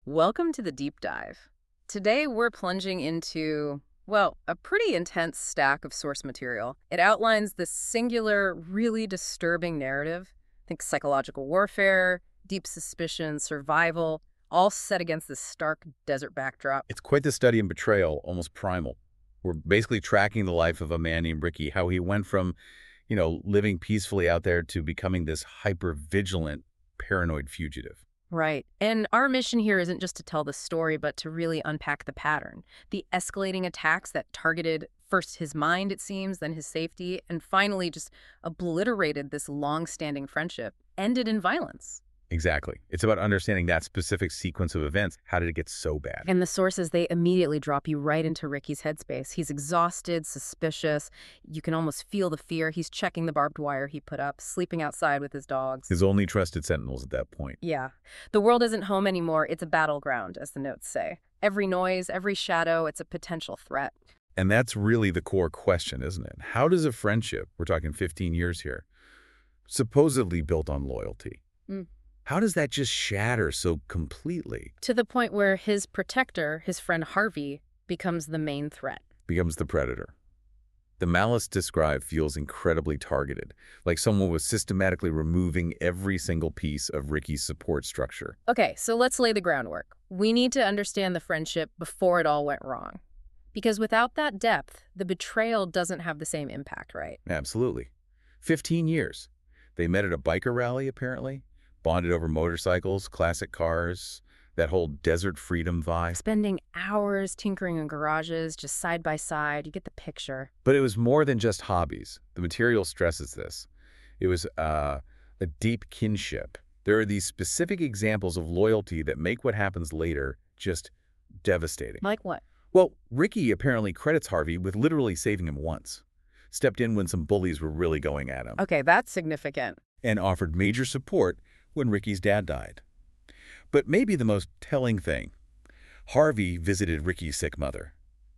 Welcome to the deep dive. Today we're plunging into, well, a pretty intense stack of source material. It outlines this singular, really disturbing narrative. Think psychological warfare, deep suspicion, survival, all set against this stark desert backdrop. It's quite the study in betrayal, almost primal. We're basically tracking the life of a man named Ricky, how he went from, living peacefully out there to becoming this hyper-vigilant, paranoid fugitive. Right. And our mission here isn't just to tell the story, but to really unpack the pattern. The escalating attacks that targeted first his mind, it seems, then his safety, and finally just obliterated this long-standing friendship, ended in violence. Exactly. It's about understanding that specific sequence of events. How did it get so bad? And the sources, they immediately drop you right into Ricky's headspace. He's exhausted, suspicious. You can almost feel the fear. He's checking the barbed wire he put up, sleeping outside with his dogs. His only trusted sentinels at that point. Yeah. The world isn't home anymore. It's a battleground, as the notes say. Every noise, every shadow, it's a potential threat. And that's really the core question, isn't it? How does a friendship, we're talking 15 years here, supposedly built on loyalty, how does that just shatter so completely? To the point where his protector, his friend Harvey, becomes the main threat. Becomes the predator. The malice described feels incredibly targeted, like someone was systematically removing every single piece of Ricky's support structure. Okay, so let's lay the groundwork. We need to understand the friendship before it all went wrong. Because without that depth, the betrayal doesn't have the same impact, right? Absolutely. 15 years. They met at a biker rally, apparently. Bonded over motorcycles, classic cars, that whole desert freedom vibe. Spending hours tinkering in garages, just side by side. You get the picture. But it was more than just hobbies. The material stresses this. It was a deep kinship. There are these specific examples of loyalty that make what happens later just devastating. Like what? Well, Ricky apparently credits Harvey with literally saving him once. Stepped in when some bullies were really going at him. Okay, that's significant. And offered major support when Ricky's dad died. But maybe the most telling thing, Harvey visited Ricky's sick mother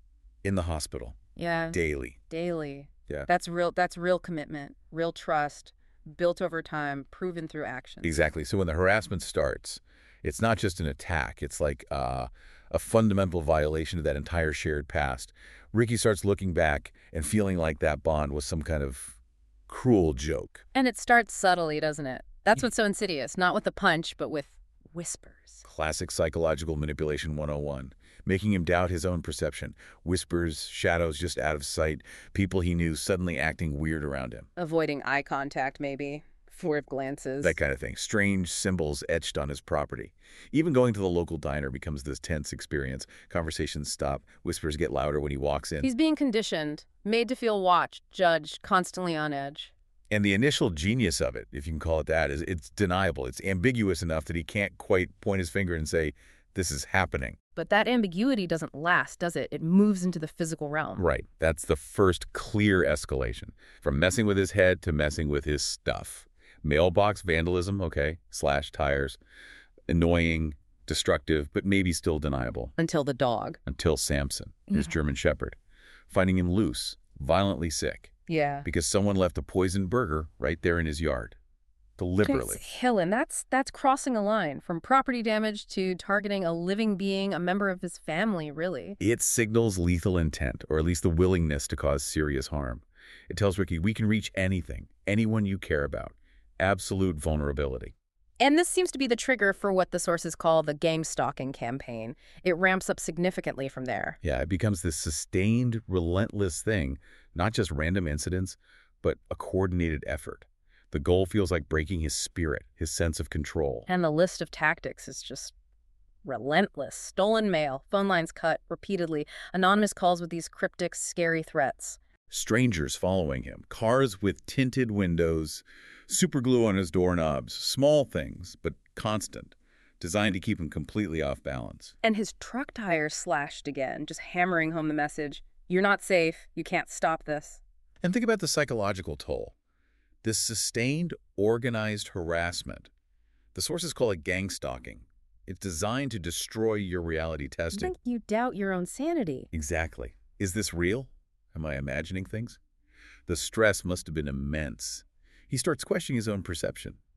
in the hospital. Yeah. Daily. Daily. Yeah. That's real commitment, real trust, built over time, proven through action. Exactly. So when the harassment starts, it's not just an attack. It's like a fundamental violation of that entire shared past. Ricky starts looking back and feeling like that bond was some kind of cruel joke. And it starts subtly, doesn't it? That's what's so insidious. Not with a punch, but with whispers. Classic psychological manipulation 101. Making him doubt his own perception. Whispers, shadows just out of sight, people he knew suddenly acting weird around him. Avoiding eye contact, maybe. Furtive glances. That kind of thing. Strange symbols etched on his property. Even going to the local diner becomes this tense experience. Conversations stop. Whispers get louder when he walks in. He's being conditioned, made to feel watched, judged, constantly on edge. And the initial genius of it, if you can call it that, is it's deniable. It's ambiguous enough that he can't quite point his finger and say, this is happening. But that ambiguity doesn't last, does it? It moves into the physical realm. Right. That's the first clear escalation. From messing with his head to messing with his stuff. Mailbox vandalism, okay, slash tires. Annoying, destructive, but maybe still deniable. Until the dog. Until Samson, his German Shepherd. Finding him loose, violently sick. Yeah. Because someone left a poisoned burger right there in his yard. Deliberately. Helen, that's crossing a line from property damage to targeting a living being, a member of his family, really. It signals lethal intent, or at least the willingness to cause serious harm. It tells Ricky, we can reach anything, anyone you care about. Absolute vulnerability. And this seems to be the trigger for what the sources call the gang stalking campaign. It ramps up significantly from there. Yeah, it becomes this sustained, relentless thing, not just random incidents, but a coordinated effort. The goal feels like breaking his spirit, his sense of control. And the list of tactics is just relentless. Stolen mail, phone lines cut repeatedly, anonymous calls with these cryptic, scary threats. Strangers following him, cars with tinted windows, super glue on his doorknobs, small things, but constant, designed to keep him completely off balance. And his truck tires slashed again, just hammering home the message, you're not safe, you can't stop this. And think about the psychological toll. This sustained, organized harassment. The sources call it gang stalking. It's designed to destroy your reality testing. Make you doubt your own sanity. Exactly. Is this real? Am I imagining things? The stress must have been immense. He starts questioning his own perception.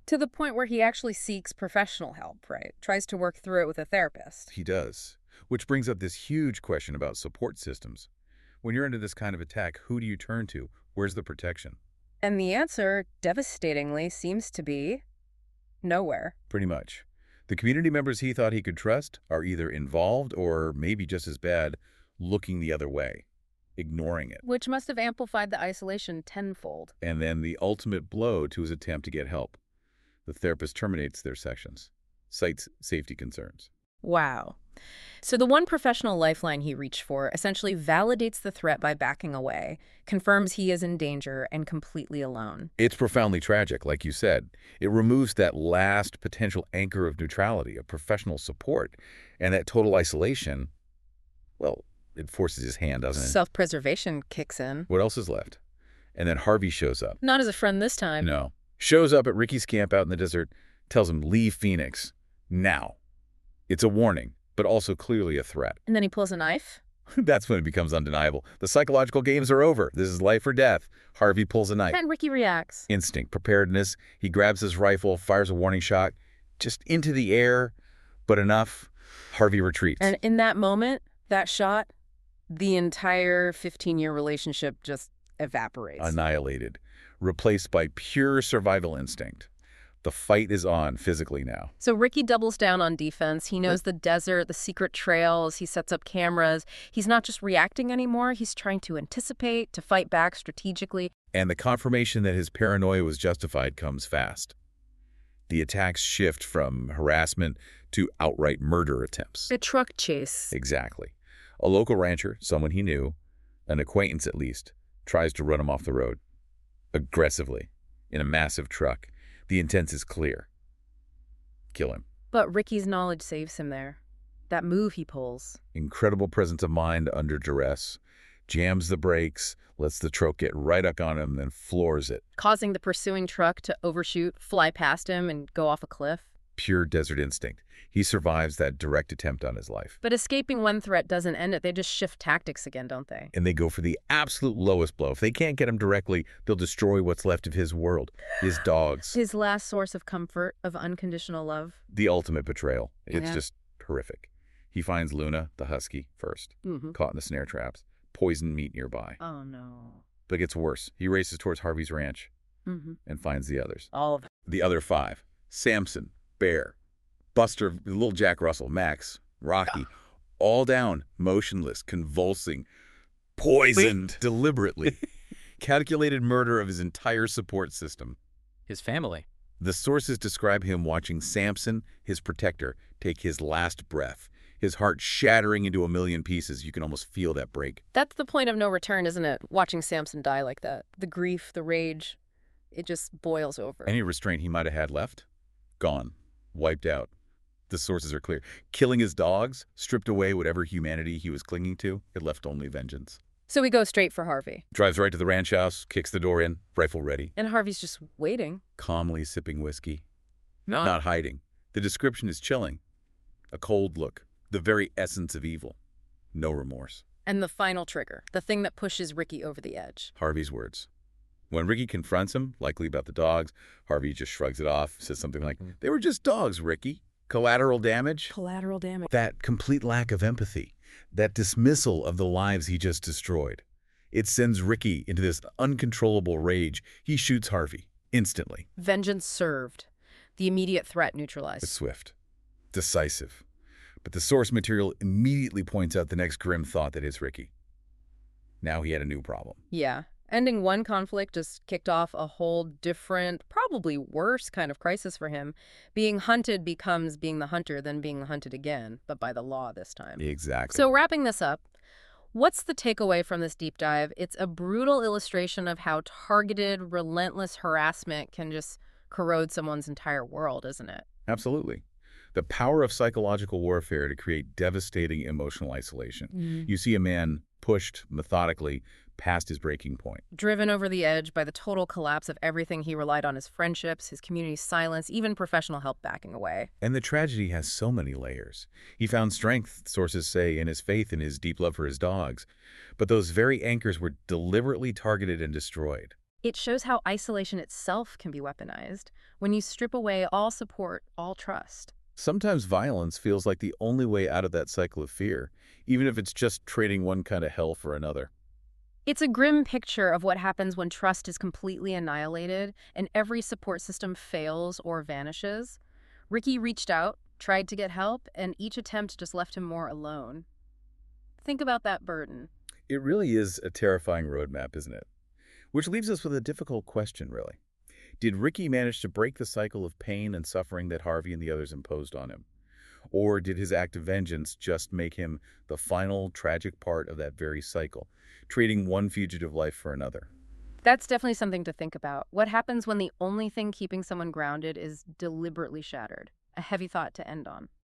To the point where he actually seeks professional help, right? Tries to work through it with a therapist. He does. Which brings up this huge question about support systems. When you're under this kind of attack, who do you turn to? Where's the protection? And the answer, devastatingly, seems to be nowhere. Pretty much. The community members he thought he could trust are either involved or, maybe just as bad, looking the other way, ignoring it. Which must have amplified the isolation tenfold. And then the ultimate blow to his attempt to get help. The therapist terminates their sessions, cites safety concerns. Wow. So the one professional lifeline he reached for essentially validates the threat by backing away, confirms he is in danger and completely alone. It's profoundly tragic, like you said. It removes that last potential anchor of neutrality, of professional support, and that total isolation, well, it forces his hand, doesn't it? Self-preservation kicks in. What else is left? And then Harvey shows up. Not as a friend this time. No. Shows up at Ricky's camp out in the desert, tells him, leave Phoenix. Now. It's a warning, but also clearly a threat. And then he pulls a knife? That's when it becomes undeniable. The psychological games are over. This is life or death. Harvey pulls a knife. And Ricky reacts. Instinct, preparedness. He grabs his rifle, fires a warning shot, just into the air, but enough. Harvey retreats. And in that moment, that shot, the entire 15-year relationship just evaporates. Annihilated. Replaced by pure survival instinct. The fight is on physically now. So Ricky doubles down on defense. He knows the desert, the secret trails. He sets up cameras. He's not just reacting anymore. He's trying to anticipate, to fight back strategically. And the confirmation that his paranoia was justified comes fast. The attacks shift from harassment to outright murder attempts. A truck chase. Exactly. A local rancher, someone he knew, an acquaintance at least, tries to run him off the road. Aggressively, in a massive truck. The intent is clear. Kill him. But Ricky's knowledge saves him there. That move he pulls. Incredible presence of mind under duress. Jams the brakes, lets the truck get right up on him, then floors it. Causing the pursuing truck to overshoot, fly past him, and go off a cliff. Pure desert instinct. He survives that direct attempt on his life. But escaping one threat doesn't end it. They just shift tactics again, don't they? And they go for the absolute lowest blow. If they can't get him directly, they'll destroy what's left of his world, his dogs. His last source of comfort, of unconditional love. The ultimate betrayal. It's Yeah. just horrific. He finds Luna, the husky, first, caught in the snare traps, poisoned meat nearby. Oh, no. But it gets worse. He races towards Harvey's ranch and finds the others. All of it. The other 5, Samson, Bear, Buster, little Jack Russell, Max, Rocky, all down, motionless, convulsing, poisoned deliberately. Calculated murder of his entire support system. His family. The sources describe him watching Samson, his protector, take his last breath, his heart shattering into a million pieces. You can almost feel that break. That's the point of no return, isn't it? Watching Samson die like that. The grief, the rage, it just boils over. Any restraint he might have had left, gone, wiped out. The sources are clear. Killing his dogs, stripped away whatever humanity he was clinging to. It left only vengeance. So we go straight for Harvey. Drives right to the ranch house, kicks the door in, rifle ready, And Harvey's just waiting. calmly sipping whiskey. No. Not hiding. The description is chilling. A cold look. The very essence of evil. No remorse. And the final trigger, the thing that pushes Ricky over the edge. Harvey's words. When Ricky confronts him, likely about the dogs, Harvey just shrugs it off, says something like, "They were just dogs, Ricky. Collateral damage." Collateral damage. That complete lack of empathy, that dismissal of the lives he just destroyed. It sends Ricky into this uncontrollable rage. He shoots Harvey instantly. Vengeance served. The immediate threat neutralized. It's swift, decisive. But the source material immediately points out the next grim thought that is Ricky. Now he had a new problem. Yeah. Ending one conflict just kicked off a whole different, probably worse kind of crisis for him. Being hunted becomes being the hunter, then being hunted again, but by the law this time. Exactly. So wrapping this up, what's the takeaway from this deep dive? It's a brutal illustration of how targeted, relentless harassment can just corrode someone's entire world, isn't it? Absolutely. The power of psychological warfare to create devastating emotional isolation. You see a man pushed methodically past his breaking point. Driven over the edge by the total collapse of everything he relied on: his friendships, his community silence, even professional help backing away. And the tragedy has so many layers. He found strength, sources say, in his faith and his deep love for his dogs. But those very anchors were deliberately targeted and destroyed. It shows how isolation itself can be weaponized when you strip away all support, all trust. Sometimes violence feels like the only way out of that cycle of fear, even if it's just trading one kind of hell for another. It's a grim picture of what happens when trust is completely annihilated and every support system fails or vanishes. Ricky reached out, tried to get help, and each attempt just left him more alone. Think about that burden. It really is a terrifying roadmap, isn't it? Which leaves us with a difficult question, really. Did Ricky manage to break the cycle of pain and suffering that Harvey and the others imposed on him? Or did his act of vengeance just make him the final tragic part of that very cycle, trading one fugitive life for another? That's definitely something to think about. What happens when the only thing keeping someone grounded is deliberately shattered? A heavy thought to end on.